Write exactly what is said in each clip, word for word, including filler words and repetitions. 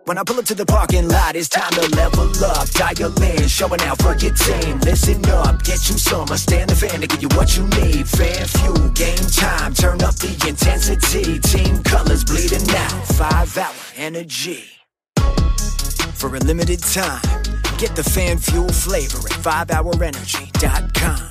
When I pull up to the parking lot, it's time to level up. Dial in, showing out for your team. Listen up, get you some. I stand the fan to give you what you need. Fan fuel, game time, turn up the intensity. Team colors bleeding out, five hour energy. For a limited time, get the fan fuel flavor at five hour energy dot com.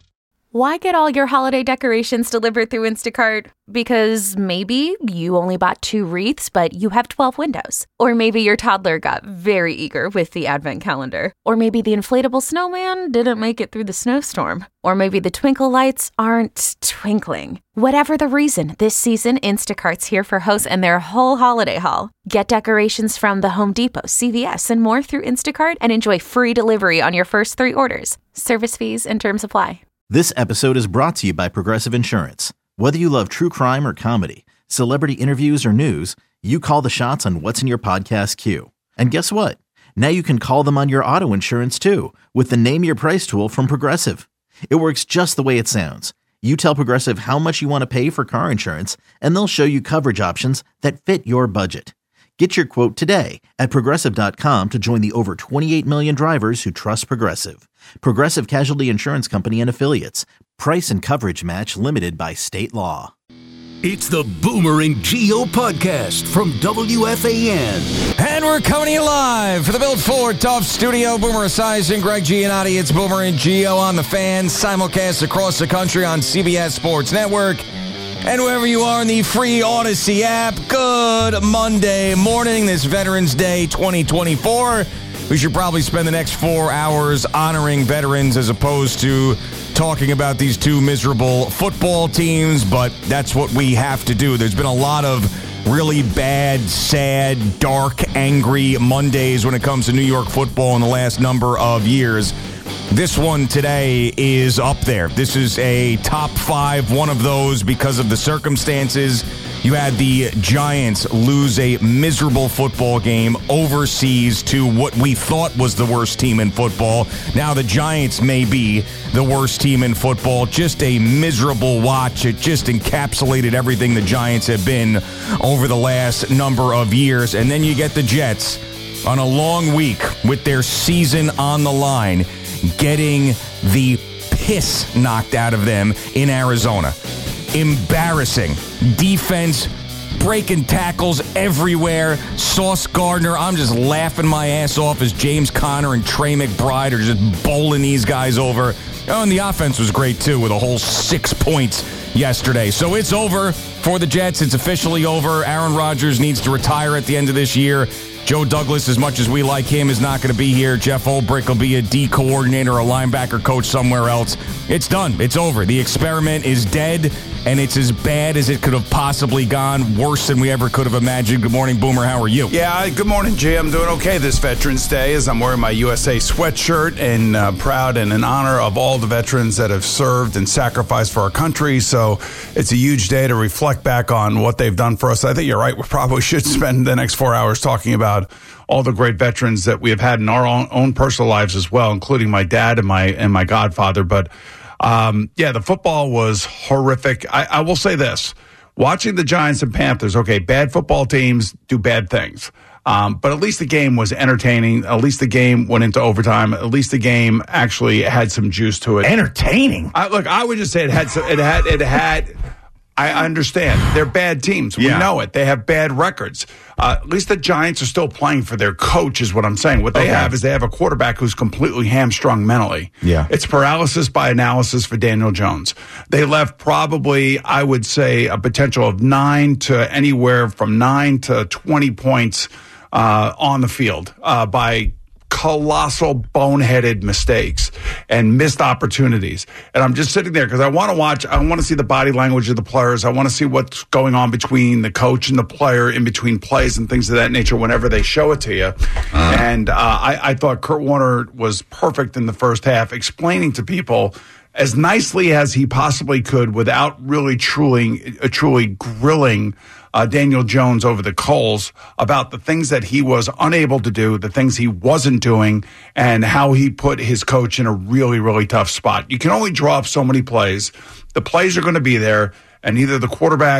Why get all your holiday decorations delivered through Instacart? Because maybe you only bought two wreaths, but you have twelve windows. Or maybe your toddler got very eager with the advent calendar. Or maybe the inflatable snowman didn't make it through the snowstorm. Or maybe the twinkle lights aren't twinkling. Whatever the reason, this season, Instacart's here for hosts and their whole holiday haul. Get decorations from the Home Depot, C V S, and more through Instacart and enjoy free delivery on your first three orders. Service fees and terms apply. This episode is brought to you by Progressive Insurance. Whether you love true crime or comedy, celebrity interviews or news, you call the shots on what's in your podcast queue. And guess what? Now you can call them on your auto insurance too with the Name Your Price tool from Progressive. It works just the way it sounds. You tell Progressive how much you want to pay for car insurance, and they'll show you coverage options that fit your budget. Get your quote today at Progressive dot com to join the over twenty-eight million drivers who trust Progressive. Progressive Casualty Insurance Company and Affiliates. Price and coverage match limited by state law. It's the Boomer and Gio podcast from W F A N. And we're coming to you live for the Built Ford Tough Studio. Boomer Esiason, Greg Giannotti. It's Boomer and Gio on the Fan. Simulcast across the country on C B S Sports Network. And wherever you are in the free Odyssey app, good Monday morning, this Veterans Day twenty twenty-four. We should probably spend the next four hours honoring veterans as opposed to talking about these two miserable football teams, but that's what we have to do. There's been a lot of really bad, sad, dark, angry Mondays when it comes to New York football in the last number of years. This one today is up there. This is a top five, one of those because of the circumstances. You had the Giants lose a miserable football game overseas to what we thought was the worst team in football. Now the Giants may be the worst team in football. Just a miserable watch. It just encapsulated everything the Giants have been over the last number of years. And then you get the Jets on a long week with their season on the line, getting the piss knocked out of them in Arizona. Embarrassing. Defense breaking tackles everywhere. Sauce Gardner, I'm just laughing my ass off as James Conner and Trey McBride are just bowling these guys over. Oh, and the offense was great, too, with a whole six points yesterday. So it's over for the Jets. It's officially over. Aaron Rodgers needs to retire at the end of this year. Joe Douglas, as much as we like him, is not going to be here. Jeff Ulbrich will be a D coordinator, a linebacker coach somewhere else. It's done. It's over. The experiment is dead, and it's as bad as it could have possibly gone, worse than we ever could have imagined. Good morning, Boomer. How are you? Yeah, good morning, Jay. I'm doing okay this Veterans Day as I'm wearing my U S A sweatshirt and uh, proud and in honor of all the veterans that have served and sacrificed for our country. So it's a huge day to reflect back on what they've done for us. I think you're right. We probably should spend the next four hours talking about all the great veterans that we have had in our own, own personal lives as well, including my dad and my and my godfather. But um, yeah, the football was horrific. I, I will say this. Watching the Giants and Panthers, okay, bad football teams do bad things. Um, but at least the game was entertaining. At least the game went into overtime. At least the game actually had some juice to it. Entertaining? I, look, I would just say it had some, it had it had I understand. They're bad teams. We yeah. know it. They have bad records. Uh, at least the Giants are still playing for their coach is what I'm saying. What they okay. have is they have a quarterback who's completely hamstrung mentally. Yeah. It's paralysis by analysis for Daniel Jones. They left probably, I would say, a potential of nine to anywhere from nine to twenty points uh, on the field uh, by colossal boneheaded mistakes and missed opportunities. And I'm just sitting there because I want to watch, I want to see the body language of the players. I want to see what's going on between the coach and the player in between plays and things of that nature whenever they show it to you. Uh. And uh, I, I thought Kurt Warner was perfect in the first half, explaining to people as nicely as he possibly could without really truly, uh, truly grilling Uh, Daniel Jones over the coals about the things that he was unable to do, the things he wasn't doing, and how he put his coach in a really, really tough spot. You can only draw up so many plays. The plays are going to be there, and either the quarterback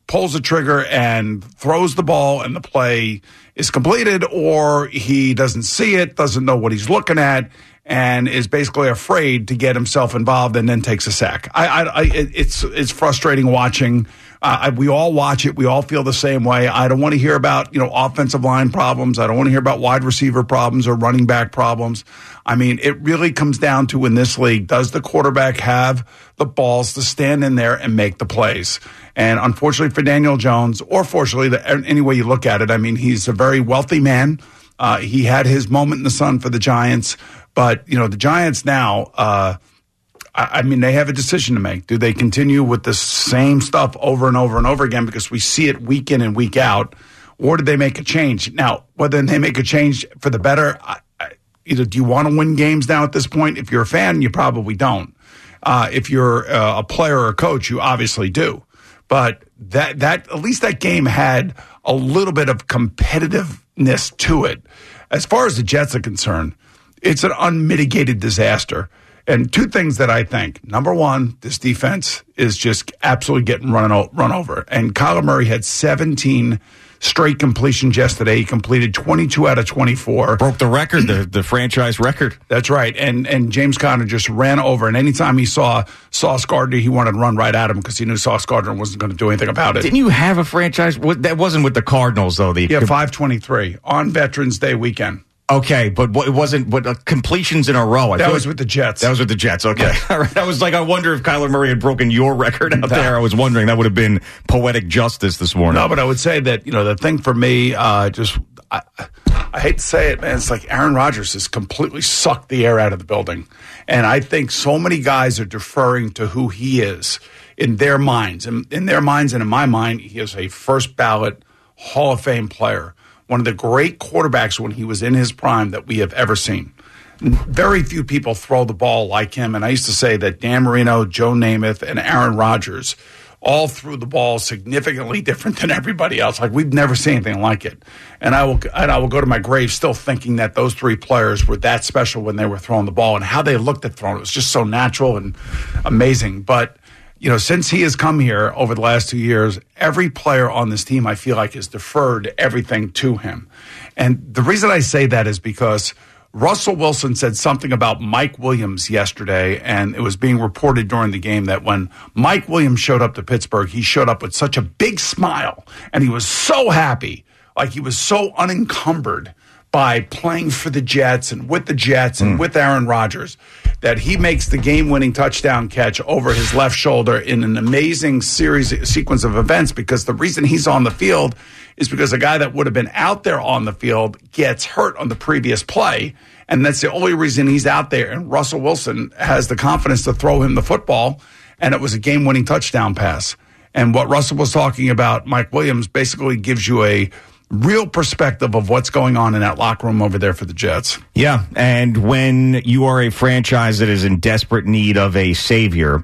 pulls the trigger and throws the ball and the play is completed, or he doesn't see it, doesn't know what he's looking at, and is basically afraid to get himself involved and then takes a sack. I, I, I it's it's frustrating watching. Uh, I, we all watch it. We all feel the same way. I don't want to hear about, you know, offensive line problems. I don't want to hear about wide receiver problems or running back problems. I mean, it really comes down to, in this league, does the quarterback have the balls to stand in there and make the plays? And unfortunately for Daniel Jones, or fortunately, the, any way you look at it, I mean, he's a very wealthy man. Uh, he had his moment in the sun for the Giants. But, you know, the Giants now, uh, I, I mean, they have a decision to make. Do they continue with the same stuff over and over and over again because we see it week in and week out? Or did they make a change? Now, whether they make a change for the better, I, I, either do you want to win games now at this point? If you're a fan, you probably don't. Uh, if you're uh, a player or a coach, you obviously do. But that that at least that game had a little bit of competitiveness to it. As far as the Jets are concerned, it's an unmitigated disaster. And two things that I think. Number one, this defense is just absolutely getting run, run over. And Kyler Murray had seventeen straight completions yesterday. He completed twenty-two out of twenty-four. Broke the record, the, the franchise record. That's right. And and James Conner just ran over. And anytime he saw Sauce Gardner, he wanted to run right at him because he knew Sauce Gardner wasn't going to do anything about it. Didn't you have a franchise? That wasn't with the Cardinals, though. The yeah, five twenty-three on Veterans Day weekend. Okay, but it wasn't but uh, completions in a row. I that was like, with the Jets. That was with the Jets. Okay. Yeah. All right. I was like, I wonder if Kyler Murray had broken your record out no. there. I was wondering. That would have been poetic justice this morning. No, but I would say that, you know, the thing for me, uh, just, I, I hate to say it, man, it's like Aaron Rodgers has completely sucked the air out of the building. And I think so many guys are deferring to who he is in their minds. And in their minds and in my mind, he is a first ballot Hall of Fame player. One of the great quarterbacks when he was in his prime that we have ever seen. Very few people throw the ball like him. And I used to say that Dan Marino, Joe Namath, and Aaron Rodgers all threw the ball significantly different than everybody else. Like, we've never seen anything like it. And I will and I will go to my grave still thinking that those three players were that special when they were throwing the ball, and how they looked at throwing it was just so natural and amazing. But you know, since he has come here over the last two years, every player on this team, I feel like, has deferred everything to him. And the reason I say that is because Russell Wilson said something about Mike Williams yesterday, and it was being reported during the game that when Mike Williams showed up to Pittsburgh, he showed up with such a big smile, and he was so happy, like he was so unencumbered by playing for the Jets and with the Jets and mm. with Aaron Rodgers, that he makes the game-winning touchdown catch over his left shoulder in an amazing series sequence of events, because the reason he's on the field is because a guy that would have been out there on the field gets hurt on the previous play, and that's the only reason he's out there. And Russell Wilson has the confidence to throw him the football, and it was a game-winning touchdown pass. And what Russell was talking about, Mike Williams, basically gives you a real perspective of what's going on in that locker room over there for the Jets. Yeah, and when you are a franchise that is in desperate need of a savior,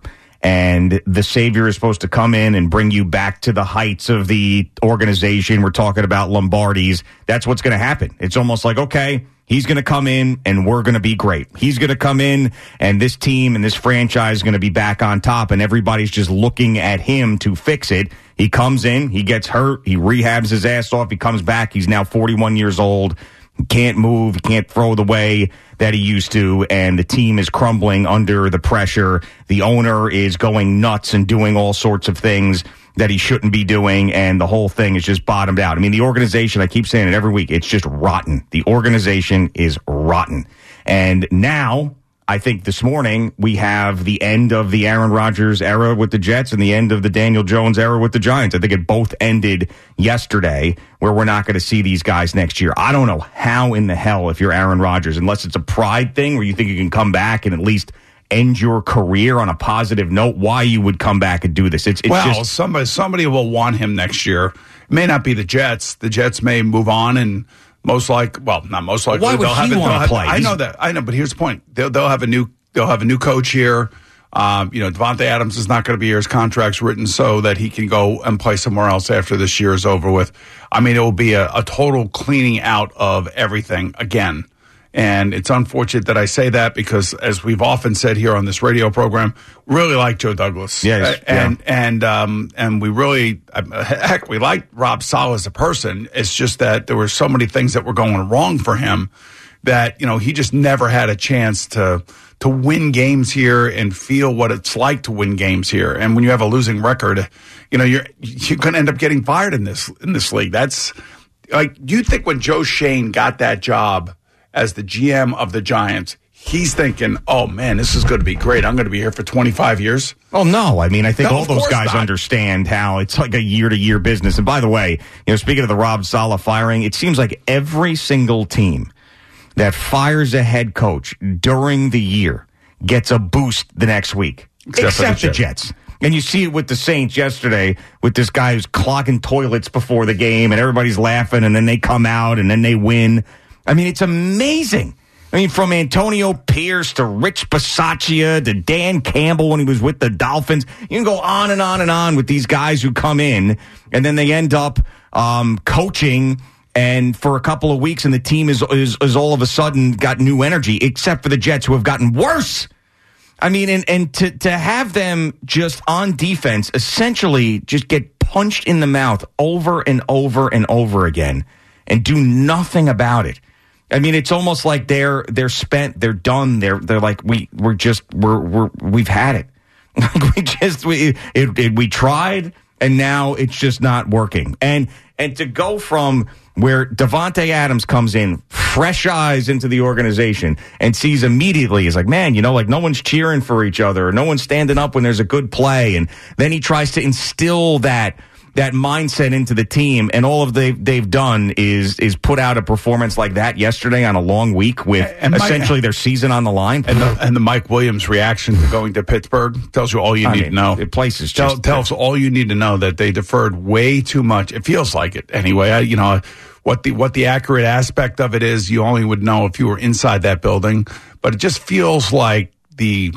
and the savior is supposed to come in and bring you back to the heights of the organization, we're talking about Lombardi's, that's what's going to happen. It's almost like, okay, he's going to come in and we're going to be great. He's going to come in and this team and this franchise is going to be back on top, and everybody's just looking at him to fix it. He comes in, he gets hurt, he rehabs his ass off, he comes back, he's now forty-one years old, he can't move, he can't throw the way that he used to, and the team is crumbling under the pressure. The owner is going nuts and doing all sorts of things that he shouldn't be doing, and the whole thing is just bottomed out. I mean, the organization, I keep saying it every week, it's just rotten. The organization is rotten. And now, I think this morning, we have the end of the Aaron Rodgers era with the Jets and the end of the Daniel Jones era with the Giants. I think it both ended yesterday, where we're not going to see these guys next year. I don't know how in the hell, if you're Aaron Rodgers, unless it's a pride thing where you think you can come back and at least end your career on a positive note, why you would come back and do this. It's, it's well, just somebody, somebody will want him next year. It may not be the Jets. The Jets may move on and most like, well, not most likely. Why would they'll he have, want to play? I know that. I know, but here's the point: they'll, they'll have a new, they'll have a new coach here. Um, you know, Devontae Adams is not going to be here. His contract's written so that he can go and play somewhere else after this year is over with. I mean, it will be a, a total cleaning out of everything again. And it's unfortunate that I say that because, as we've often said here on this radio program, we really like Joe Douglas. Yes, uh, and yeah. and um, and we really, uh, heck, we like Rob Saleh as a person. It's just that there were so many things that were going wrong for him that, you know, he just never had a chance to to win games here and feel what it's like to win games here. And when you have a losing record, you know, you're you're going to end up getting fired in this in this league. That's like, you think when Joe Schoen got that job as the G M of the Giants, he's thinking, oh, man, this is going to be great. I'm going to be here for twenty-five years. Oh, no. I mean, I think No, all of those course guys not. understand how it's like a year-to-year business. And by the way, you know, speaking of the Rob Saleh firing, it seems like every single team that fires a head coach during the year gets a boost the next week, Except except, for the the Jets. And you see it with the Saints yesterday with this guy who's clogging toilets before the game, and everybody's laughing, and then they come out, and then they win. I mean, it's amazing. I mean, from Antonio Pierce to Rich Bisaccia to Dan Campbell when he was with the Dolphins. You can go on and on and on with these guys who come in, and then they end up um, coaching and for a couple of weeks, and the team is, is is all of a sudden got new energy, except for the Jets, who have gotten worse. I mean, and, and to, to have them just on defense essentially just get punched in the mouth over and over and over again and do nothing about it. I mean, it's almost like they're they're spent, they're done. They're they're like we we're just we're we're we've had it. Like we just we it, it, we tried, and now it's just not working. And and to go from where Davante Adams comes in, fresh eyes into the organization, and sees immediately, is like, man, you know, like no one's cheering for each other, or no one's standing up when there's a good play, and then he tries to instill that. that mindset into the team, and all of they they've done is is put out a performance like that yesterday on a long week with and essentially Mike, their season on the line. And the, and the Mike Williams reaction to going to Pittsburgh tells you all you I need mean, to know. The place is Tell, just tells all you need to know that they deferred way too much. It feels like it anyway. I, you know what the what the accurate aspect of it is, you only would know if you were inside that building. But it just feels like the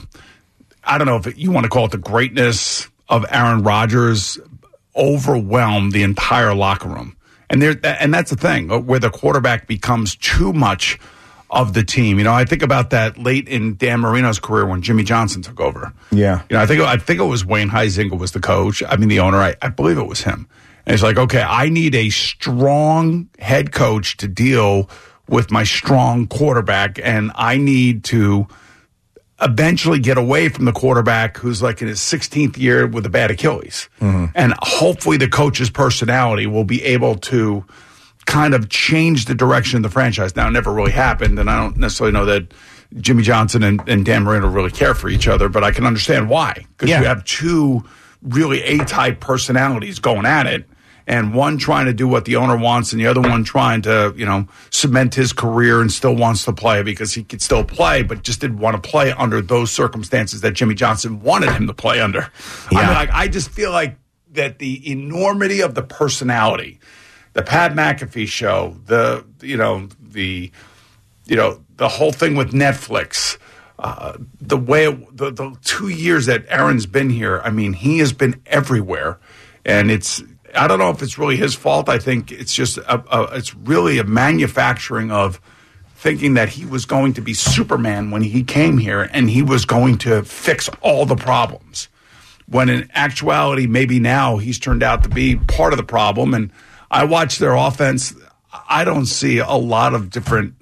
I don't know if it, you want to call it the greatness of Aaron Rodgers overwhelmed the entire locker room. And there, and that's the thing, where the quarterback becomes too much of the team. You know, I think about that late in Dan Marino's career when Jimmy Johnson took over. Yeah. You know, I think I think it was Wayne Huizenga was the coach. I mean, the owner. I, I believe it was him. And he's like, okay, I need a strong head coach to deal with my strong quarterback, and I need to eventually get away from the quarterback who's like in his sixteenth year with a bad Achilles. Mm-hmm. And hopefully the coach's personality will be able to kind of change the direction of the franchise. Now, it never really happened, and I don't necessarily know that Jimmy Johnson and, and Dan Marino really care for each other, but I can understand why. Because yeah. you have two really A-type personalities going at it, and one trying to do what the owner wants, and the other one trying to, you know, cement his career and still wants to play because he could still play, but just didn't want to play under those circumstances that Jimmy Johnson wanted him to play under. Yeah. I mean, like, I just feel like that the enormity of the personality, the Pat McAfee show, the, you know, the, you know, the whole thing with Netflix, uh, the way, it, the, the two years that Aaron's been here, I mean, he has been everywhere, and it's, I don't know if it's really his fault. I think it's just a, a, it's really a manufacturing of thinking that he was going to be Superman when he came here and he was going to fix all the problems. When in actuality, maybe now he's turned out to be part of the problem. And I watch their offense. I don't see a lot of different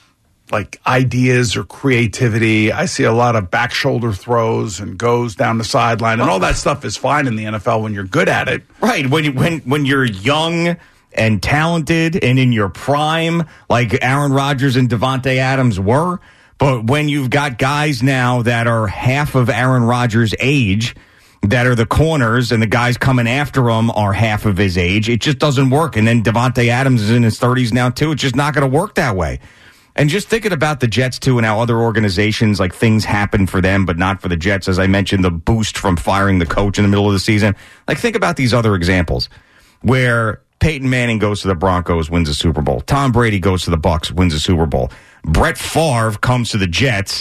like ideas or creativity. I see a lot of back shoulder throws and goes down the sideline, and all that stuff is fine in the N F L when you're good at it. Right. When you, when when you're young and talented and in your prime, like Aaron Rodgers and Davante Adams were. But when you've got guys now that are half of Aaron Rodgers' age, that are the corners, and the guys coming after him are half of his age, it just doesn't work. And then Davante Adams is in his thirties now, too. It's just not going to work that way. And just thinking about the Jets, too, and how other organizations, like things happen for them, but not for the Jets. As I mentioned, the boost from firing the coach in the middle of the season. Like, think about these other examples where Peyton Manning goes to the Broncos, wins a Super Bowl. Tom Brady goes to the Bucs, wins a Super Bowl. Brett Favre comes to the Jets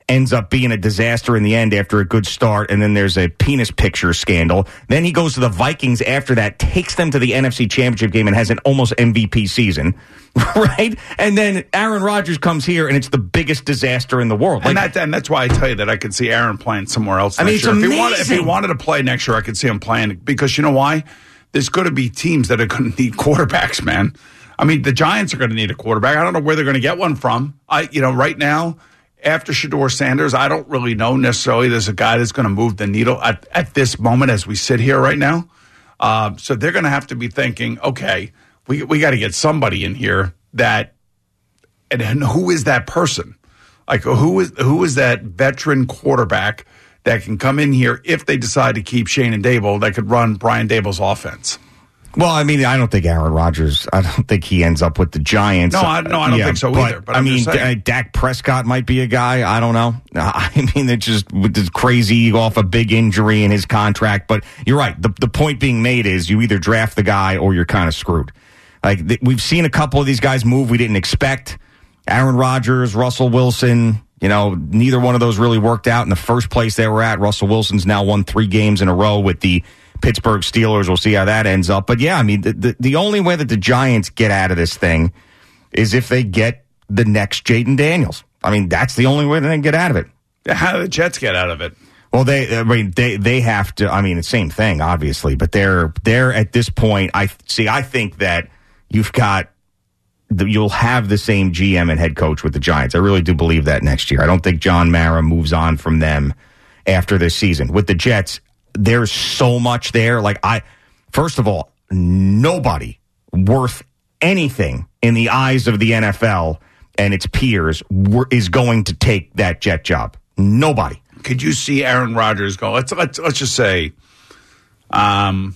ends up being a disaster in the end after a good start, and then there's a penis picture scandal. Then he goes to the Vikings after that, takes them to the N F C Championship game, and has an almost M V P season, right? And then Aaron Rodgers comes here, and it's the biggest disaster in the world. And, like, that, and that's why I tell you that I could see Aaron playing somewhere else I mean, next it's year. If he, amazing. wanted, if he wanted to play next year, I could see him playing, because you know why? There's going to be teams that are going to need quarterbacks, man. I mean, the Giants are going to need a quarterback. I don't know where they're going to get one from. I, you know, right now, after Shedeur Sanders, I don't really know necessarily there's a guy that's going to move the needle at, at this moment as we sit here right now. Uh, so they're going to have to be thinking, okay, we we got to get somebody in here that, and, and who is that person? Like, who is who is that veteran quarterback that can come in here if they decide to keep Shane and Dable that could run Brian Dable's offense? Well, I mean, I don't think Aaron Rodgers, I don't think he ends up with the Giants. No, I, no, I don't yeah, think so but, either. But I I'm mean, just saying. D- Dak Prescott might be a guy. I don't know. I mean, it's just with this crazy off a big injury in his contract. But you're right. The, the point being made is you either draft the guy or you're kind of screwed. Like, th- we've seen a couple of these guys move we didn't expect. Aaron Rodgers, Russell Wilson. You know, neither one of those really worked out in the first place they were at. Russell Wilson's now won three games in a row with the Pittsburgh Steelers. We'll see how that ends up. But yeah, I mean, the, the, the only way that the Giants get out of this thing is if they get the next Jaden Daniels. I mean, that's the only way they can get out of it. How do the Jets get out of it? Well, they, I mean, they, they have to, I mean, the same thing, obviously, but they're, they're at this point, I see, I think that you've got, you'll have the same G M and head coach with the Giants. I really do believe that next year. I don't think John Mara moves on from them after this season. With the Jets, there's so much there. Like, I, first of all, nobody worth anything in the eyes of the N F L and its peers were, is going to take that Jet job. Nobody. Could you see Aaron Rodgers go? Let's let's let's just say, um,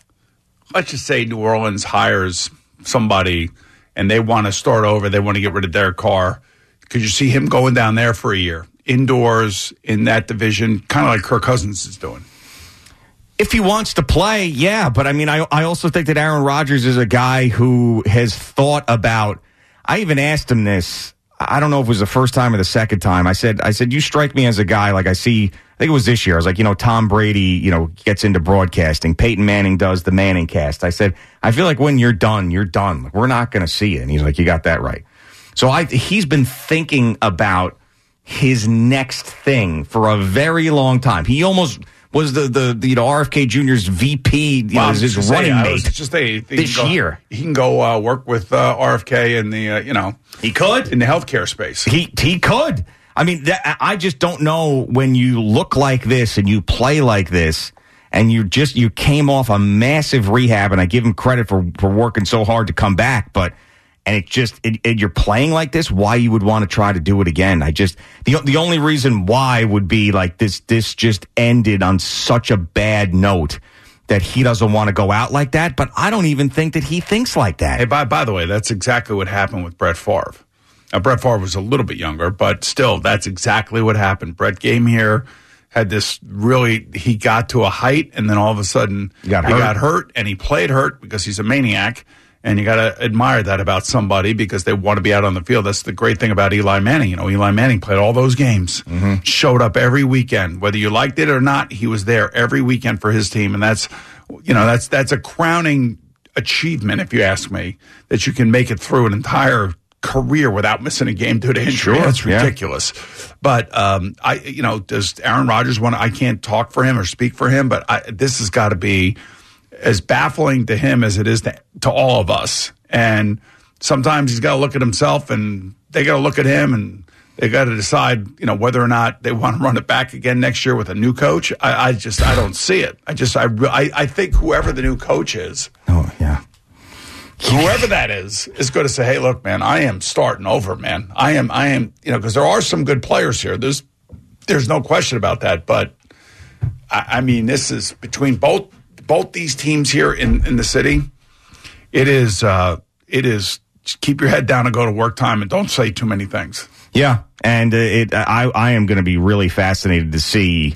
let's just say New Orleans hires somebody and they want to start over. They want to get rid of their car. Could you see him going down there for a year, indoors in that division, kind of like Kirk Cousins is doing? If he wants to play, yeah. But, I mean, I, I also think that Aaron Rodgers is a guy who has thought about – I even asked him this. I don't know if it was the first time or the second time. I said, I said, you strike me as a guy, like I see – I think it was this year. I was like, you know, Tom Brady, you know, gets into broadcasting. Peyton Manning does the Manning cast. I said, I feel like when you're done, you're done. We're not going to see it. And he's like, you got that right. So I he's been thinking about his next thing for a very long time. He almost – was the, the, the you know R F K Junior's V P, you well, know, his say, running I mate was just say, this go, year. He can go uh, work with uh, R F K in the uh, you know he could in the healthcare space. He he could. I mean, that, I just don't know when you look like this and you play like this, and you just you came off a massive rehab, and I give him credit for for working so hard to come back, but. And it just, it, it, you're playing like this, why you would want to try to do it again. I just, the the only reason why would be like this, this just ended on such a bad note that he doesn't want to go out like that. But I don't even think that he thinks like that. Hey, by, by the way, that's exactly what happened with Brett Favre. Now, Brett Favre was a little bit younger, but still, that's exactly what happened. Brett came here, had this really, he got to a height, and then all of a sudden, he got he hurt, got hurt and he played hurt because he's a maniac. And you got to admire that about somebody because they want to be out on the field. That's the great thing about Eli Manning. You know, Eli Manning played all those games, mm-hmm. showed up every weekend. Whether you liked it or not, he was there every weekend for his team. And that's, you know, that's that's a crowning achievement, if you ask me, that you can make it through an entire career without missing a game due to injury. Sure, That's ridiculous. Yeah. But, um, I, you know, does Aaron Rodgers want to, I can't talk for him or speak for him, but I, this has got to be as baffling to him as it is to, to all of us. And sometimes he's got to look at himself and they got to look at him and they got to decide, you know, whether or not they want to run it back again next year with a new coach. I, I just, I don't see it. I just, I, I, I think whoever the new coach is, oh yeah, whoever that is, is going to say, hey, look, man, I am starting over, man. I am, I am, you know, because there are some good players here. There's, there's no question about that. But I, I mean, this is between both. Both these teams here in, in the city, it is uh, it is just keep your head down and go to work time and don't say too many things. Yeah, and uh, it I I am going to be really fascinated to see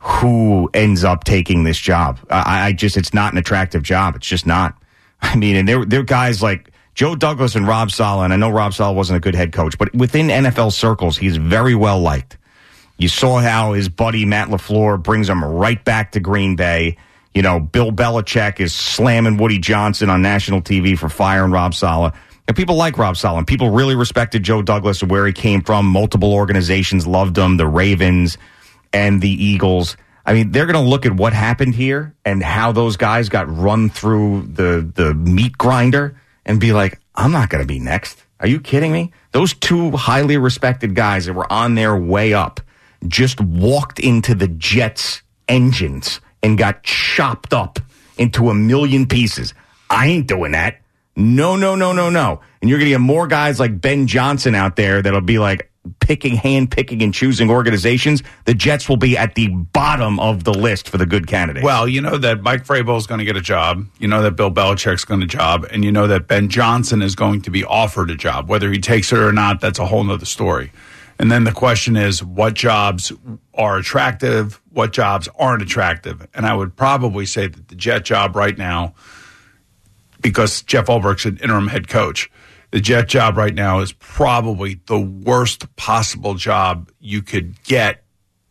who ends up taking this job. I, I just it's not an attractive job. It's just not. I mean, and there there are guys like Joe Douglas and Rob Saleh. And I know Rob Saleh wasn't a good head coach, but within N F L circles, he's very well liked. You saw how his buddy Matt LaFleur brings him right back to Green Bay. You know, Bill Belichick is slamming Woody Johnson on national T V for firing Rob Saleh. And people like Rob Saleh. People really respected Joe Douglas and where he came from. Multiple organizations loved him, the Ravens and the Eagles. I mean, they're going to look at what happened here and how those guys got run through the, the meat grinder and be like, I'm not going to be next. Are you kidding me? Those two highly respected guys that were on their way up just walked into the Jets' engines and got chopped up into a million pieces. I ain't doing that. No, no, no, no, no. And you're going to get more guys like Ben Johnson out there that'll be like picking, hand picking and choosing organizations. The Jets will be at the bottom of the list for the good candidates. Well, you know that Mike Vrabel is going to get a job. You know that Bill Belichick's going to job. And you know that Ben Johnson is going to be offered a job. Whether he takes it or not, that's a whole nother story. And then the question is, what jobs are attractive? What jobs aren't attractive? And I would probably say that the Jet job right now, because Jeff Ulbricht's an interim head coach, the Jet job right now is probably the worst possible job you could get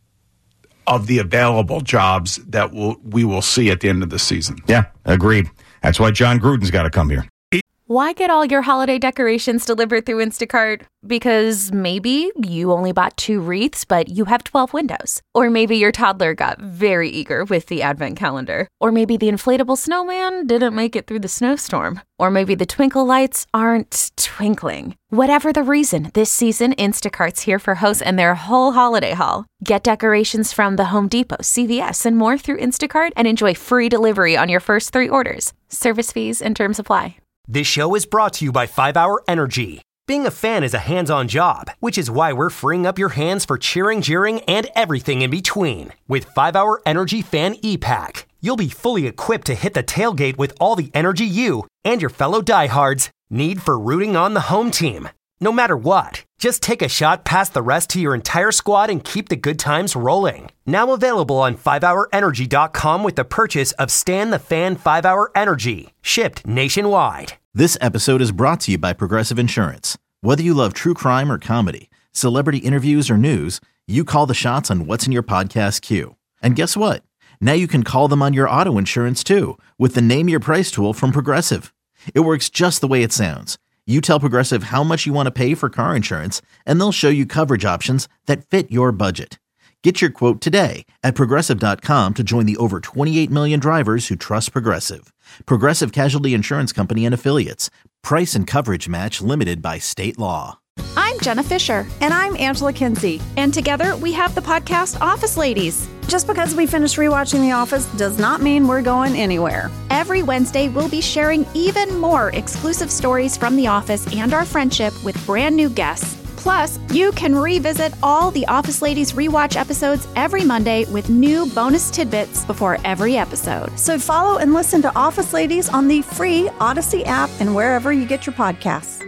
of the available jobs that we'll, we will see at the end of the season. Yeah, agreed. That's why John Gruden's got to come here. Why get all your holiday decorations delivered through Instacart? Because maybe you only bought two wreaths, but you have twelve windows. Or maybe your toddler got very eager with the advent calendar. Or maybe the inflatable snowman didn't make it through the snowstorm. Or maybe the twinkle lights aren't twinkling. Whatever the reason, this season, Instacart's here for hosts and their whole holiday haul. Get decorations from the Home Depot, C V S, and more through Instacart and enjoy free delivery on your first three orders. Service fees and terms apply. This show is brought to you by five hour Energy. Being a fan is a hands-on job, which is why we're freeing up your hands for cheering, jeering, and everything in between. With five hour Energy Fan E-Pack, you'll be fully equipped to hit the tailgate with all the energy you and your fellow diehards need for rooting on the home team. No matter what, just take a shot past the rest to your entire squad and keep the good times rolling. Now available on five hour energy dot com with the purchase of Stan the Fan five hour Energy, shipped nationwide. This episode is brought to you by Progressive Insurance. Whether you love true crime or comedy, celebrity interviews or news, you call the shots on what's in your podcast queue. And guess what? Now you can call them on your auto insurance too with the Name Your Price tool from Progressive. It works just the way it sounds. You tell Progressive how much you want to pay for car insurance, and they'll show you coverage options that fit your budget. Get your quote today at Progressive dot com to join the over twenty-eight million drivers who trust Progressive. Progressive Casualty Insurance Company and Affiliates. Price and coverage match limited by state law. I'm Jenna Fisher. And I'm Angela Kinsey. And together we have the podcast Office Ladies. Just because we finished rewatching The Office does not mean we're going anywhere. Every Wednesday, we'll be sharing even more exclusive stories from The Office and our friendship with brand new guests. Plus, you can revisit all the Office Ladies rewatch episodes every Monday with new bonus tidbits before every episode. So follow and listen to Office Ladies on the free Odyssey app and wherever you get your podcasts.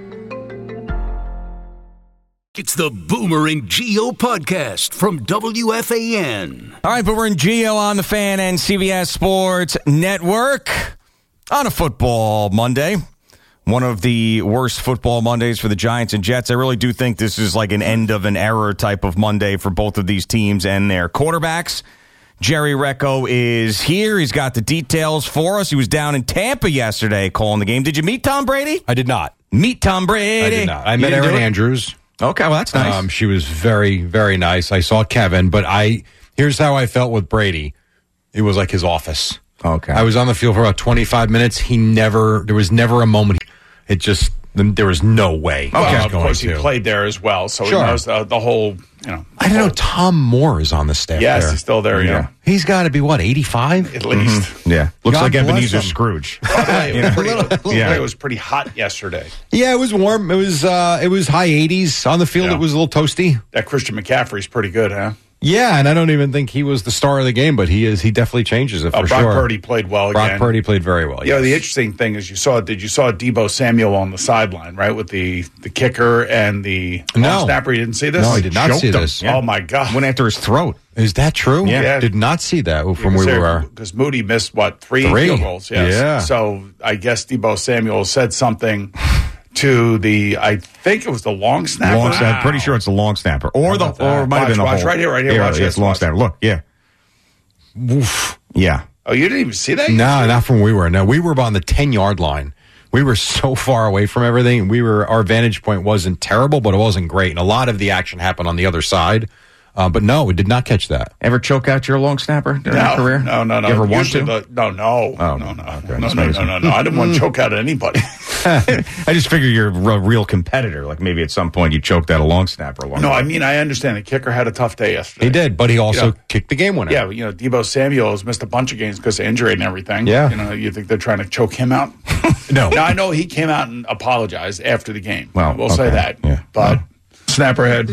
It's the Boomer and Gio podcast from W F A N. All right, Boomer and Gio on the Fan and C B S Sports Network on a football Monday. One of the worst football Mondays for the Giants and Jets. I really do think this is like an end of an era type of Monday for both of these teams and their quarterbacks. Jerry Recco is here. He's got the details for us. He was down in Tampa yesterday calling the game. Did you meet Tom Brady? I did not. Meet Tom Brady. I did not. I met Erin Andrews. Okay, well, that's nice. Um, she was very, very nice. I saw Kevin, but I here's how I felt with Brady. It was like his office. Okay. I was on the field for about twenty-five minutes. He never, there was never a moment. It just, there was no way. Well, he was of going course, to. he played there as well, so Sure. he knows the, the whole, you know. I don't know. Tom Moore is on the staff Yes, there. he's still there, yeah. He's got to be, what, eighty-five? At least. Mm-hmm. Yeah. Looks God like bless Ebenezer him. Scrooge. By the way, it was pretty, A little- yeah. yeah. It was pretty hot yesterday. Yeah, it was warm. It was uh, it was high eighties. On the field, Yeah. it was a little toasty. That Christian McCaffrey's pretty good, huh? Yeah, and I don't even think he was the star of the game, but he is. He definitely changes it for Oh, Brock sure. Purdy played well Brock again. Purdy played very well. You know, yes. the interesting thing is you saw, did you saw Deebo Samuel on the sideline, right, with the, the kicker and the No. long snapper? You didn't see this? No, I did not Choked see him. this. Oh, my God. Went after his throat. Is that true? Yeah. Did not see that from where we were. Because Moody missed, what, three, Three. field goals? Yes. Yeah. So I guess Deebo Samuel said something to the, I think it was the long snapper. Long snapper. I'm pretty sure it's the long snapper. Or the, or it might watch, have been the watch, whole. right here, right here. Yeah, watch it's this. long Watch. snapper. Look, yeah. Woof. Yeah. Oh, you didn't even see that? No, not from where we were. No, we were on the ten-yard line. We were so far away from everything. We were Our vantage point wasn't terrible, but it wasn't great. And a lot of the action happened on the other side. Uh, but no, we did not catch that. Ever choke out your long snapper during No, your career? no, no, no. You ever want Usually to? the- no, no. Oh, no, no. okay. No, Just no, making no, no, no. I didn't want to choke out anybody. I just figure you're a real competitor. Like maybe at some point you choked out a long snapper. Long No, I mean, I understand the kicker had a tough day yesterday. He did, but he also You know, kicked the game winner. Yeah, you know, Deebo Samuel has missed a bunch of games because of injury and everything. Yeah. You know, you think they're trying to choke him out? No. Now, I know he came out and apologized after the game. Well, we'll say okay. that. Yeah. But snapperhead.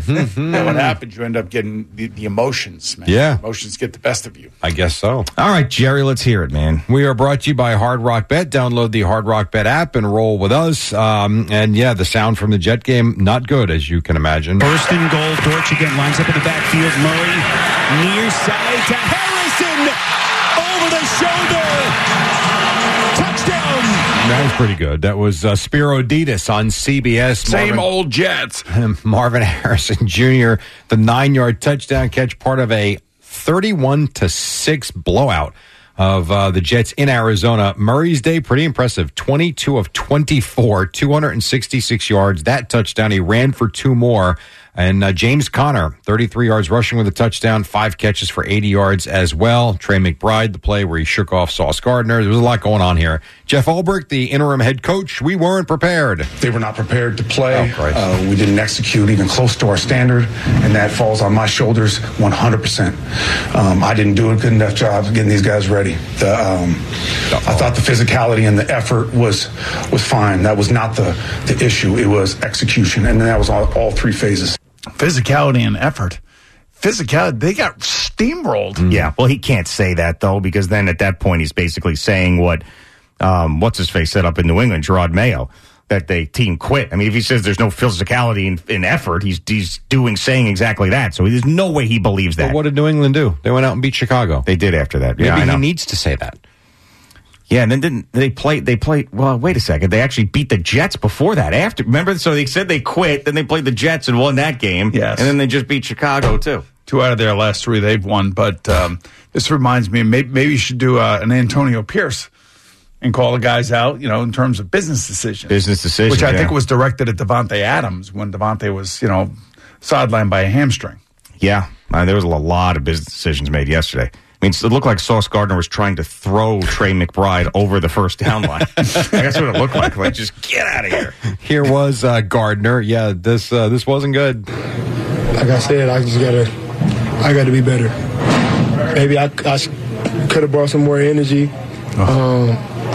And what happens? You end up getting the, the emotions, man. Yeah. Emotions get the best of you. I guess so. All right, Jerry, let's hear it, man. We are brought to you by Hard Rock Bet. Download the Hard Rock Bet app and roll with us. Um, and yeah, the sound from the Jet game, not good, as you can imagine. First and goal. Dortch again lines up in the backfield. Murray near side to Harrison. Over the shoulder. Touchdown. That was pretty good. That was uh, Spiro Ditas on C B S. Same Marvin, old Jets. Marvin Harrison Junior, the nine-yard touchdown catch, part of a thirty-one to six blowout of uh, the Jets in Arizona. Murray's day, pretty impressive. twenty-two of twenty-four, two hundred sixty-six yards. That touchdown, he ran for two more. And uh, James Conner, thirty-three yards rushing with a touchdown, five catches for eighty yards as well. Trey McBride, the play where he shook off Sauce Gardner. There was a lot going on here. Jeff Ulbrich, the interim head coach, we weren't prepared. They were not prepared to play. Oh, Christ. uh, we didn't execute even close to our standard, and that falls on my shoulders one hundred percent. Um, I didn't do a good enough job getting these guys ready. The, um, I thought the physicality and the effort was was fine. That was not the, the issue. It was execution, and that was all, all three phases. Physicality and effort. Physicality, they got steamrolled. Yeah, well, he can't say that, though, because then at that point he's basically saying what, um, what's his face said up in New England, Gerard Mayo, that the team quit. I mean, if he says there's no physicality in, in effort, he's he's doing, saying exactly that. So there's no way he believes that. But what did New England do? They went out and beat Chicago. They did after that. Maybe yeah, I know. he needs to say that. Yeah, and then didn't they play? They played. Well, wait a second. They actually beat the Jets before that. After remember, so they said they quit. Then they played the Jets and won that game. Yes, and then they just beat Chicago too. Two out of their last three they've won. But um, this reminds me, maybe, maybe you should do uh, an Antonio Pierce and call the guys out. You know, in terms of business decisions, business decisions, which I yeah. think was directed at Devontae Adams when Devontae was, you know, sidelined by a hamstring. Yeah, uh, there was a lot of business decisions made yesterday. I mean, it looked like Sauce Gardner was trying to throw Trey McBride over the first down line. That's what it looked like. Like, just get out of here. Here was uh, Gardner. Yeah, this uh, this wasn't good. Like I said, I just gotta, I gotta be better. Maybe I, I could have brought some more energy um,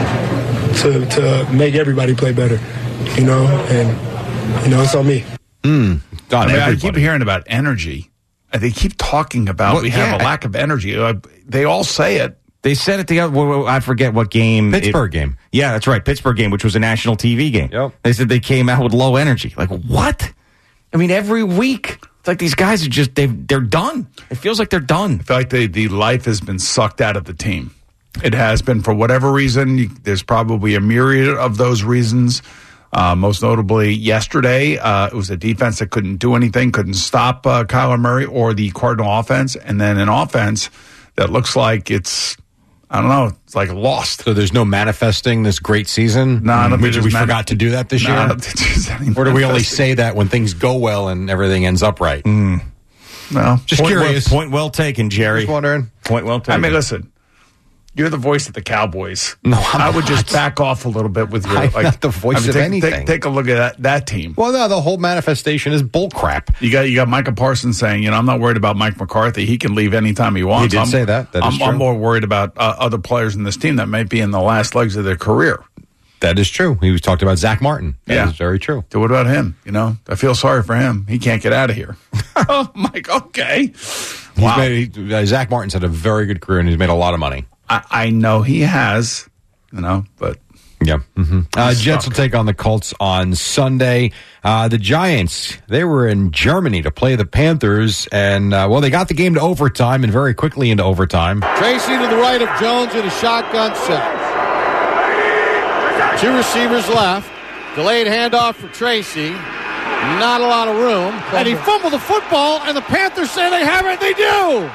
to to make everybody play better. You know, and you know it's on me. Mm, I, mean, I keep hearing about energy. They keep talking about Well, we yeah, have a lack of energy. Uh, They all say it. They said it the other. Well, I forget what game. Pittsburgh it, game. Yeah, that's right. Pittsburgh game, which was a national T V game. Yep. They said they came out with low energy. Like what? I mean, every week it's like these guys are just they they're done. It feels like they're done. I feel like they, the life has been sucked out of the team. It has been for whatever reason. You, there's probably a myriad of those reasons. Uh, most notably, yesterday, uh, it was a defense that couldn't do anything, couldn't stop uh, Kyler Murray or the Cardinal offense, and then an offense that looks like it's, I don't know, it's like lost. So there's no manifesting this great season? No, I don't we, think there's we mani- forgot to do that this No, I year? don't think there's any Or do we only manifesting. say that when things go well and everything ends up right? Mm. No. Just point curious. Well, point well taken, Jerry. Just wondering. Point well taken. I mean, listen, you're the voice of the Cowboys. No, I'm I would just not. back off a little bit with your. I'm like, not the voice I mean, of take, anything. Take, take a look at that, that team. Well, no, the whole manifestation is bullcrap. You got you got Micah Parsons saying, you know, I'm not worried about Mike McCarthy. He can leave anytime he wants. He did I'm, say that. That is I'm, true. I'm more worried about uh, other players in this team that might be in the last legs of their career. That is true. He was talked about Zach Martin. That Yeah. is very true. So what about him? You know, I feel sorry for him. He can't get out of here. Oh, Mike, okay. He's Wow. made, he- uh, Zach Martin's had a very good career, and he's made a lot of money. I, I know he has, you know, but Yeah. Mm-hmm. Uh, Jets will take on the Colts on Sunday. Uh, the Giants, they were in Germany to play the Panthers, and, uh, well, they got the game to overtime and very quickly into overtime. Tracy to the right of Jones in a shotgun set. Two receivers left. Delayed handoff for Tracy. Not a lot of room. And he fumbled the football, and the Panthers say they have it. They do.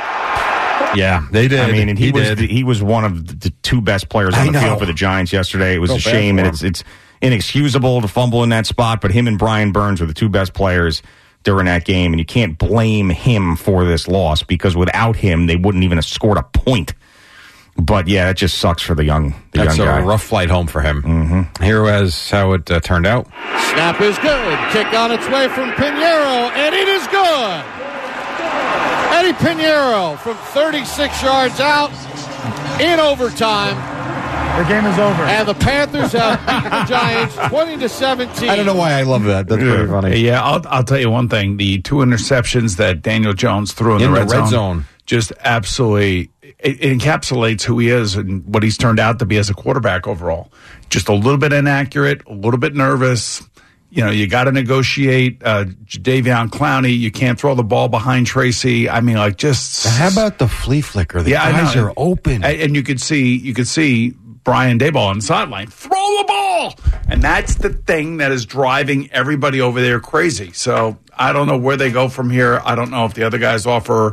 Yeah, they did. I mean, and he, he was did. The, he was one of the two best players on I the know. field for the Giants yesterday. It was So a bad shame, for and him. it's it's inexcusable to fumble in that spot. But him and Brian Burns were the two best players during that game, and you can't blame him for this loss because without him, they wouldn't even have scored a point. But yeah, it just sucks for the young the That's young a guy. rough flight home for him. Mm-hmm. Here was how it uh, turned out. Snap is good. Kick on its way from Pinheiro, and it is good. Eddie Pinheiro from thirty-six yards out in overtime. The game is over. And the Panthers have beaten the Giants twenty to seventeen. I don't know why I love that. That's pretty funny. Yeah, I'll, I'll tell you one thing. The two interceptions that Daniel Jones threw in, In the the red, red zone, zone. just absolutely it, it encapsulates who he is and what he's turned out to be as a quarterback overall. Just a little bit inaccurate, a little bit nervous. You know, you got to negotiate. Uh, Davion Clowney, you can't throw the ball behind Tracy. I mean, like just How about the flea flicker? The yeah, I guys know. are open. And, and you could see, you could see Brian Daboll on the sideline throw the ball, and that's the thing that is driving everybody over there crazy. So I don't know where they go from here. I don't know if the other guys offer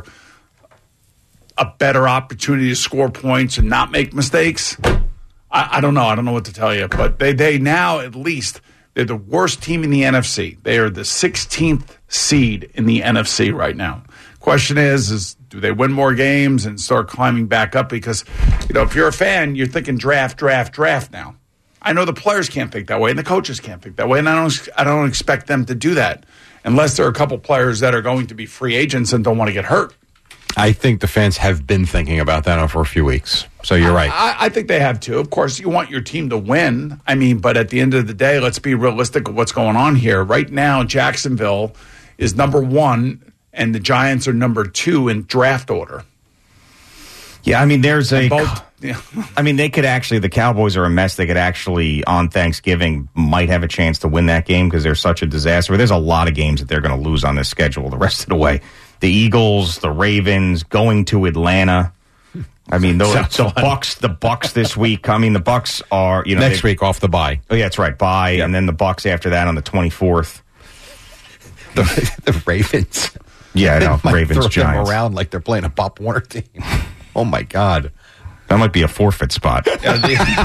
a better opportunity to score points and not make mistakes. I, I don't know. I don't know what to tell you, but they they now at least. They're the worst team in the N F C. They are the sixteenth seed in the N F C right now. Question is, is do they win more games and start climbing back up? Because, you know, if you're a fan, you're thinking draft, draft, draft now. I know the players can't think that way and the coaches can't think that way, and I don't I don't expect them to do that unless there are a couple players that are going to be free agents and don't want to get hurt. I think the fans have been thinking about that now for a few weeks. So you're right. I, I think they have too. Of course, you want your team to win. I mean, but at the end of the day, let's be realistic of what's going on here. Right now, Jacksonville is number one, and the Giants are number two in draft order. Yeah, I mean, there's a. Both, yeah. I mean, they could actually. The Cowboys are a mess. They could actually on Thanksgiving might have a chance to win that game because they're such a disaster. But there's a lot of games that they're going to lose on this schedule the rest of the way. The Eagles, the Ravens, going to Atlanta. I mean, those, Sounds the fun. Bucks. The Bucks this week. I mean, the Bucks are you know Next they- week off the bye. Oh yeah, that's right. Bye, Yep. and then the Bucks after that on the twenty-fourth. The, the Ravens. Yeah, I They know. might Ravens, throw them Giants. around like they're playing a Pop Warner team. Oh my God. That might be a forfeit spot. Yeah,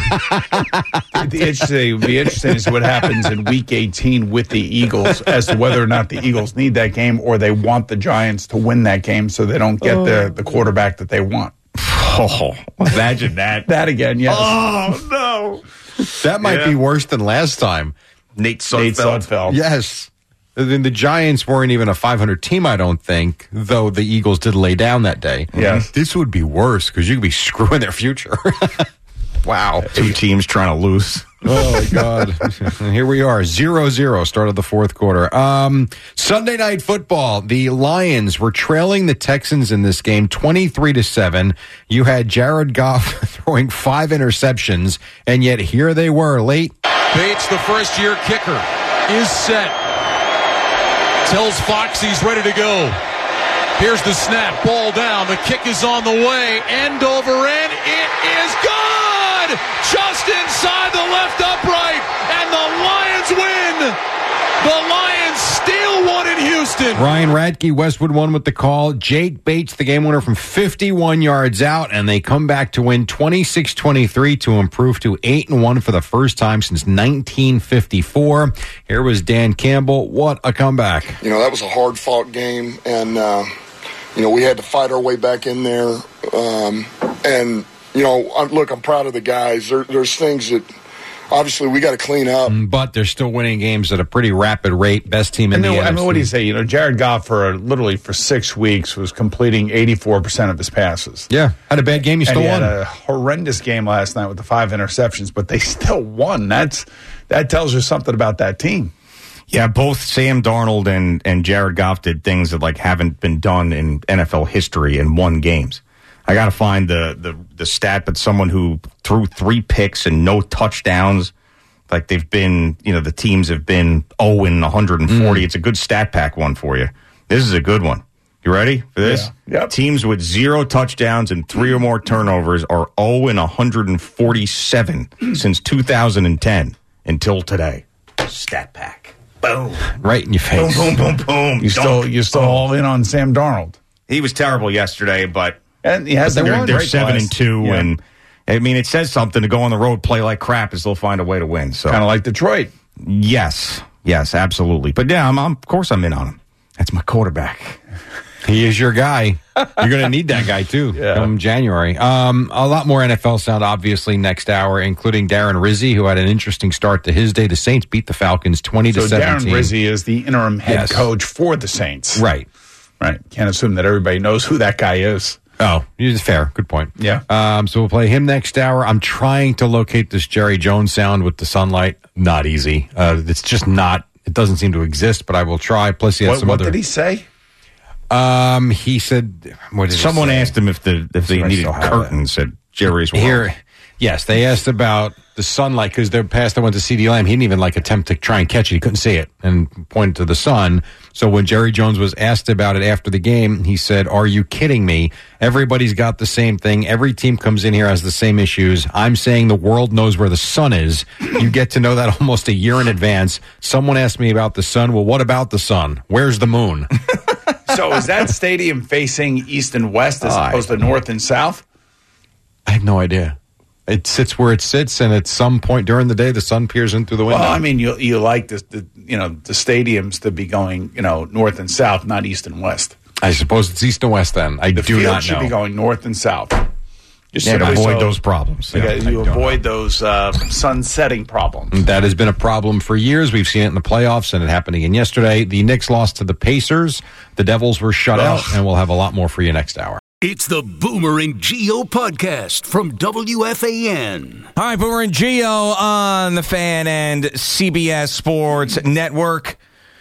the, the interesting, it would be interesting to see what happens in Week eighteen with the Eagles as to whether or not the Eagles need that game or they want the Giants to win that game so they don't get the, the quarterback that they want. Oh, imagine that. That again, yes. Oh, no. That might Yeah. be worse than last time. Nate Sudfeld. Nate Sudfeld. Yes. Then the Giants weren't even a five hundred team, I don't think, though the Eagles did lay down that day. Yes. This would be worse because you could be screwing their future. Wow. Two teams trying to lose. Oh, my God. Here we are, zero zero, start of the fourth quarter. Um, Sunday Night Football, the Lions were trailing the Texans in this game twenty-three to seven. You had Jared Goff throwing five interceptions, and yet here they were late. Bates, the first-year kicker, is set. Tells Fox he's ready to go. Here's the snap. Ball down. The kick is on the way. End over end. It is good! Just inside the left upright. And the Lions win! The Lions steal one in Houston. Ryan Radke, Westwood won with the call. Jake Bates, the game winner from fifty-one yards out, and they come back to win twenty-six twenty-three to improve to eight and one for the first time since nineteen fifty-four. Here was Dan Campbell. What a comeback. You know, that was a hard-fought game, and, uh, you know, we had to fight our way back in there. Um, and, you know, I'm, look, I'm proud of the guys. There, there's things that, obviously, we got to clean up. But they're still winning games at a pretty rapid rate. Best team in I mean, the I N F C. mean, what do you say? You know, Jared Goff for literally for six weeks was completing eighty-four percent of his passes. Yeah, had a bad game. You And still he won. had a horrendous game last night with the five interceptions, but they still won. That's that tells you something about that team. Yeah, both Sam Darnold and, and Jared Goff did things that like haven't been done in N F L history and won games. I got to find the, the the stat, but someone who threw three picks and no touchdowns, like they've been, you know, the teams have been oh and one hundred forty. Mm. It's a good stat pack one for you. This is a good one. You ready for this? Yeah. Yep. Teams with zero touchdowns and three or more turnovers are oh and one hundred forty-seven since two thousand ten until today. Stat pack. Boom. Right in your face. Boom, boom, boom, boom. You still, you're still all in on Sam Darnold. He was terrible yesterday, but and he has they're, won, they're right, seven last, and two, yeah. and I mean it says something to go on the road, play like crap, and still find a way to win. So kind of like Detroit. Yes, yes, absolutely. But yeah, I'm, I'm, of course I'm in on him. That's my quarterback. He is your guy. You're going to need that guy, too, yeah. come January. Um, a lot more N F L sound, obviously, next hour, including Darren Rizzi, who had an interesting start to his day. The Saints beat the Falcons twenty to seventeen. So Darren Rizzi is the interim head yes. coach for the Saints. Right. Right. Can't assume that everybody knows who that guy is. Oh, he's fair. Good point. Yeah. Um, so we'll play him next hour. I'm trying to locate this Jerry Jones sound with the sunlight. Not easy. Uh, it's just not. It doesn't seem to exist, but I will try. Plus, he has what, some what other. What did he say? Um, he said, what did someone he say? asked him if the if they needed curtains at Jerry's World. Here, yes, they asked about the sunlight because their pastor went to CeeDee Lamb. He didn't even like attempt to try and catch it. He couldn't see it and pointed to the sun. So when Jerry Jones was asked about it after the game, he said, "Are you kidding me? Everybody's got the same thing. Every team comes in here has the same issues. I'm saying the world knows where the sun is. You get to know that almost a year in advance. Someone asked me about the sun. Well, what about the sun? Where's the moon?" So is that stadium facing east and west as oh, opposed to north and south? I have no idea. It sits where it sits, and at some point during the day, the sun peers in through the window. Well, I mean, you you like the, the you know the stadiums to be going you know north and south, not east and west. I suppose it's east and west. Then I the do field not should know. be going north and south. Just yeah, to avoid so, those problems. Yeah, yeah, you avoid know. those uh, sun setting problems. That has been a problem for years. We've seen it in the playoffs, and it happened again yesterday. The Knicks lost to the Pacers. The Devils were shut Ugh. out, and we'll have a lot more for you next hour. It's the Boomer and Geo podcast from W F A N. All right, Boomer and Geo on the Fan and C B S Sports Network.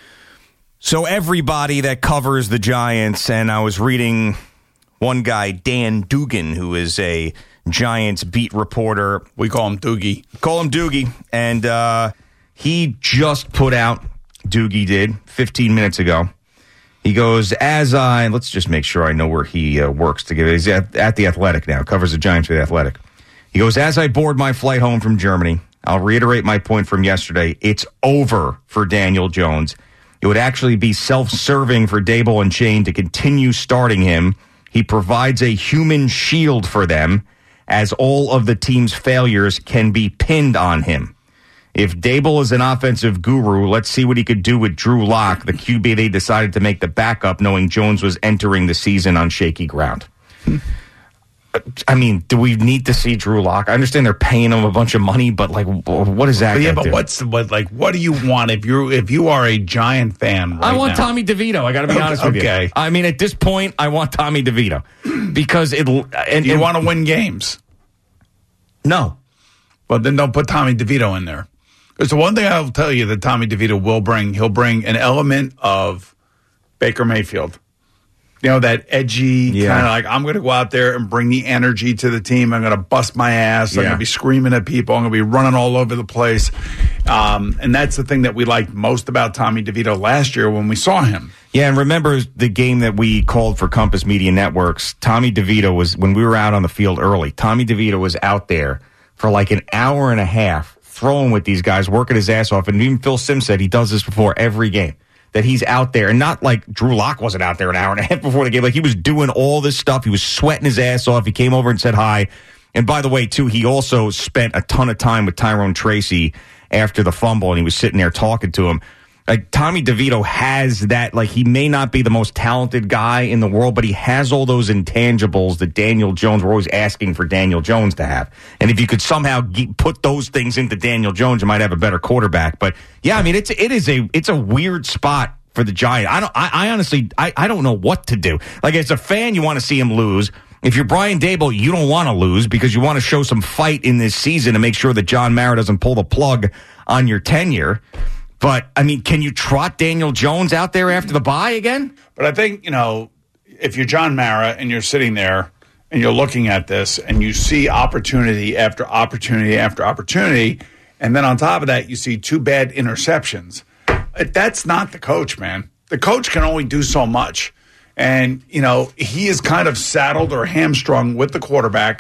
So everybody that covers the Giants, and I was reading one guy, Dan Dugan, who is a Giants beat reporter. We call him Doogie. Call him Doogie. And uh, he just put out, Doogie did, fifteen minutes ago. He goes, as I, let's just make sure I know where he uh, works to give it. He's at, at The Athletic now, covers the Giants for The Athletic. He goes, as I board my flight home from Germany, I'll reiterate my point from yesterday. It's over for Daniel Jones. It would actually be self-serving for Daboll and Shane to continue starting him. He provides a human shield for them, as all of the team's failures can be pinned on him. If Daboll is an offensive guru, let's see what he could do with Drew Lock, the Q B they decided to make the backup, knowing Jones was entering the season on shaky ground. I mean, do we need to see Drew Lock? I understand they're paying him a bunch of money, but like, what is that? But yeah, but do? what's what like? What do you want if you if you are a Giant fan? Right I want now? Tommy DeVito. I got to be okay, honest with okay. you. I mean, at this point, I want Tommy DeVito because it. And you and, want to win games? No. Well, then don't put Tommy DeVito in there. Because the one thing I'll tell you that Tommy DeVito will bring, he'll bring an element of Baker Mayfield. You know, that edgy yeah. kind of like, I'm going to go out there and bring the energy to the team. I'm going to bust my ass. I'm yeah. going to be screaming at people. I'm going to be running all over the place. Um, and that's the thing that we liked most about Tommy DeVito last year when we saw him. Yeah, and remember the game that we called for Compass Media Networks? Tommy DeVito was, when we were out on the field early, Tommy DeVito was out there for like an hour and a half throwing with these guys, working his ass off. And even Phil Simms said he does this before every game. That he's out there, and not like Drew Lock wasn't out there an hour and a half before the game. Like, he was doing all this stuff. He was sweating his ass off. He came over and said hi. And by the way, too, he also spent a ton of time with Tyrone Tracy after the fumble, and he was sitting there talking to him. Like, Tommy DeVito has that, like, he may not be the most talented guy in the world, but he has all those intangibles that Daniel Jones, we're always asking for Daniel Jones to have. And if you could somehow ge- put those things into Daniel Jones, you might have a better quarterback. But yeah, I mean, it's, it is a, it's a weird spot for the Giants. I don't, I, I honestly, I, I don't know what to do. Like, as a fan, you want to see him lose. If you're Brian Daboll, you don't want to lose because you want to show some fight in this season to make sure that John Mara doesn't pull the plug on your tenure. But, I mean, can you trot Daniel Jones out there after the bye again? But I think, you know, if you're John Mara and you're sitting there and you're looking at this and you see opportunity after opportunity after opportunity, and then on top of that, you see two bad interceptions, that's not the coach, man. The coach can only do so much. And, you know, he is kind of saddled or hamstrung with the quarterback.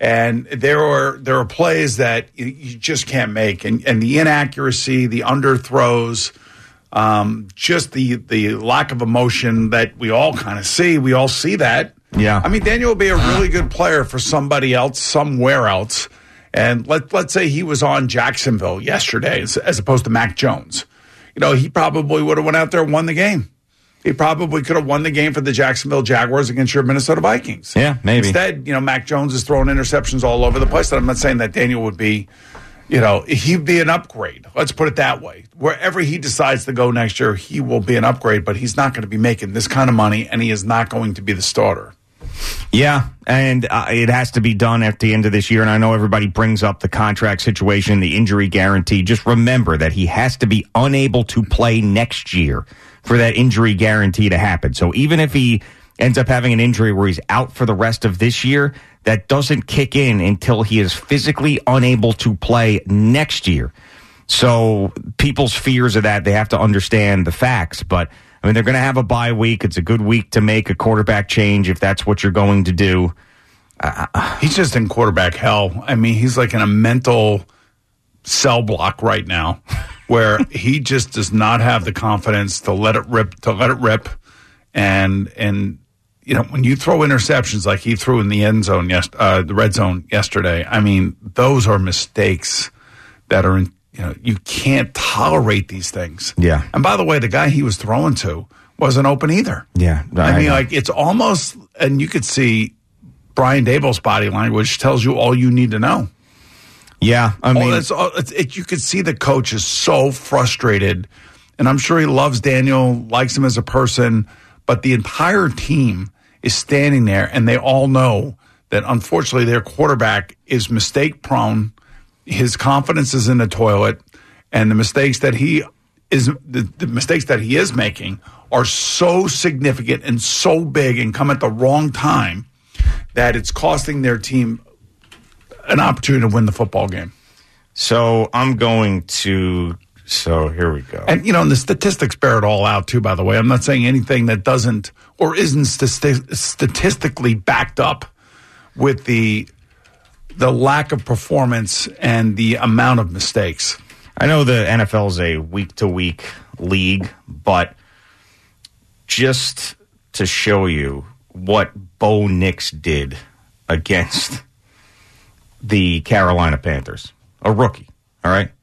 And there are there are plays that you, you just can't make, and and the inaccuracy, the underthrows, um, just the the lack of emotion that we all kind of see. We all see that. Yeah. I mean, Daniel will be a really good player for somebody else, somewhere else. And let let's say he was on Jacksonville yesterday, as, as opposed to Mac Jones. You know, he probably would have went out there and won the game. He probably could have won the game for the Jacksonville Jaguars against your Minnesota Vikings. Yeah, maybe. Instead, you know, Mac Jones is throwing interceptions all over the place. And I'm not saying that Daniel would be, you know, he'd be an upgrade. Let's put it that way. Wherever he decides to go next year, he will be an upgrade, but he's not going to be making this kind of money, and he is not going to be the starter. Yeah, and uh, it has to be done at the end of this year. And I know everybody brings up the contract situation, the injury guarantee. Just remember that he has to be unable to play next year for that injury guarantee to happen. So even if he ends up having an injury where he's out for the rest of this year, that doesn't kick in until he is physically unable to play next year. So people's fears of that, they have to understand the facts. But, I mean, they're going to have a bye week. It's a good week to make a quarterback change if that's what you're going to do. Uh, he's just in quarterback hell. I mean, he's like in a mental cell block right now where he just does not have the confidence to let it rip, to let it rip. And, and, you know, when you throw interceptions like he threw in the end zone, yes, uh, the red zone yesterday, I mean, those are mistakes that are in, you know, you can't tolerate these things. Yeah. And by the way, the guy he was throwing to wasn't open either. Yeah. I, I mean, know. like, it's almost, and you could see Brian Daboll's body language tells you all you need to know. Yeah. I mean, oh, it's, it's, it, you could see the coach is so frustrated, and I'm sure he loves Daniel, likes him as a person, but the entire team is standing there, and they all know that, unfortunately, their quarterback is mistake prone. His confidence is in the toilet, and the mistakes that he is the, the mistakes that he is making are so significant and so big and come at the wrong time that it's costing their team an opportunity to win the football game. So I'm going to. So here we go. And, you know, and the statistics bear it all out, too, by the way. I'm not saying anything that doesn't or isn't stati- statistically backed up with the the lack of performance and the amount of mistakes. I know the N F L is a week-to-week league, but just to show you what Bo Nix did against the Carolina Panthers, a rookie, all right?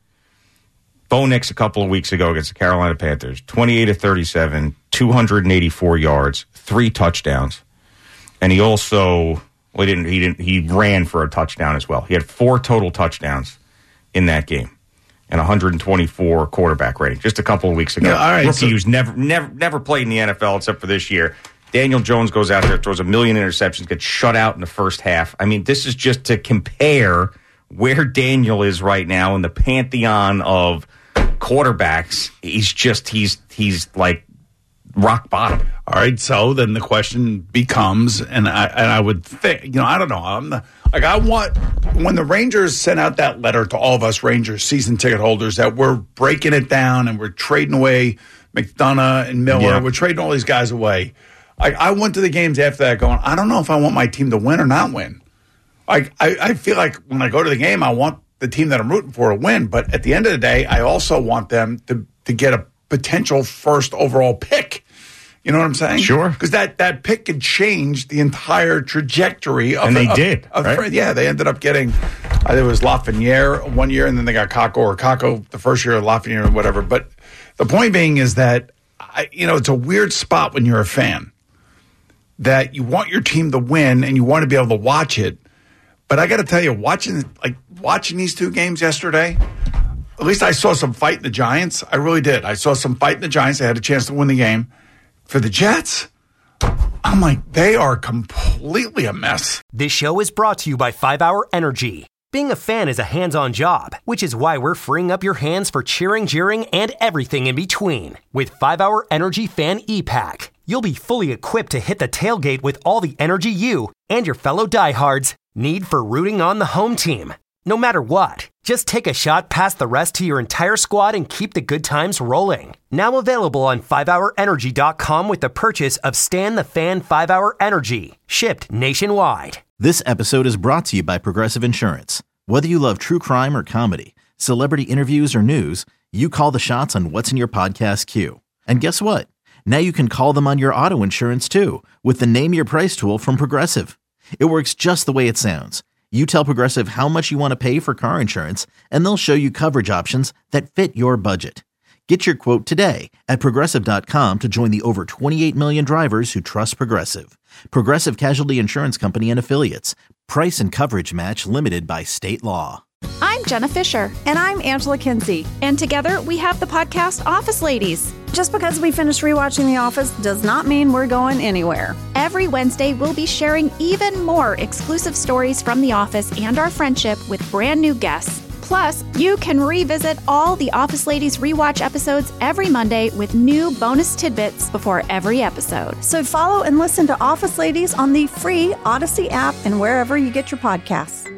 Bo Nix a couple of weeks ago against the Carolina Panthers, twenty-eight of thirty-seven, two hundred eighty-four yards, three touchdowns, and he also well, he didn't he didn't he ran for a touchdown as well. He had four total touchdowns in that game, and one hundred twenty-four quarterback rating just a couple of weeks ago. Yeah, all right, rookie so- who's never never never played in the N F L except for this year. Daniel Jones goes out there, throws a million interceptions, gets shut out in the first half. I mean, this is just to compare where Daniel is right now in the pantheon of quarterbacks. He's just he's he's like rock bottom. All right, so then the question becomes, and I and I would think, you know, I don't know, I'm the, like I want when the Rangers sent out that letter to all of us Rangers season ticket holders that we're breaking it down and we're trading away McDonough and Miller, Yeah. we're trading all these guys away. I, I went to the games after that going, I don't know if I want my team to win or not win. Like I, I feel like when I go to the game, I want the team that I'm rooting for to win. But at the end of the day, I also want them to, to get a potential first overall pick. You know what I'm saying? Sure. Because that, that pick could change the entire trajectory of And they of- did, of- right? Yeah, they ended up getting, uh, there was Lafreniere one year, and then they got Kako or Kako the first year, Lafreniere or whatever. But the point being is that, I, you know, it's a weird spot when you're a fan that you want your team to win and you want to be able to watch it. But I got to tell you, watching like watching these two games yesterday, at least I saw some fight in the Giants. I really did. I saw some fight in the Giants. They had a chance to win the game. For the Jets, I'm like, they are completely a mess. This show is brought to you by five hour Energy. Being a fan is a hands-on job, which is why we're freeing up your hands for cheering, jeering, and everything in between. With five hour Energy Fan E-Pack, you'll be fully equipped to hit the tailgate with all the energy you and your fellow diehards need for rooting on the home team. no matter what. Just take a shot past the rest to your entire squad and keep the good times rolling. Now available on five hour energy dot com with the purchase of Stan the Fan five hour Energy. Shipped nationwide. This episode is brought to you by Progressive Insurance. Whether you love true crime or comedy, celebrity interviews or news, you call the shots on what's in your podcast queue. And guess what? Now you can call them on your auto insurance too with the Name Your Price tool from Progressive. It works just the way it sounds. You tell Progressive how much you want to pay for car insurance, and they'll show you coverage options that fit your budget. Get your quote today at Progressive dot com to join the over twenty-eight million drivers who trust Progressive. Progressive Casualty Insurance Company and Affiliates. Price and coverage match limited by state law. I'm Jenna Fisher. And I'm Angela Kinsey. And together we have the podcast Office Ladies. Just because we finished rewatching The Office does not mean we're going anywhere. Every Wednesday, we'll be sharing even more exclusive stories from The Office and our friendship with brand new guests. Plus, you can revisit all the Office Ladies rewatch episodes every Monday with new bonus tidbits before every episode. So follow and listen to Office Ladies on the free Odyssey app and wherever you get your podcasts.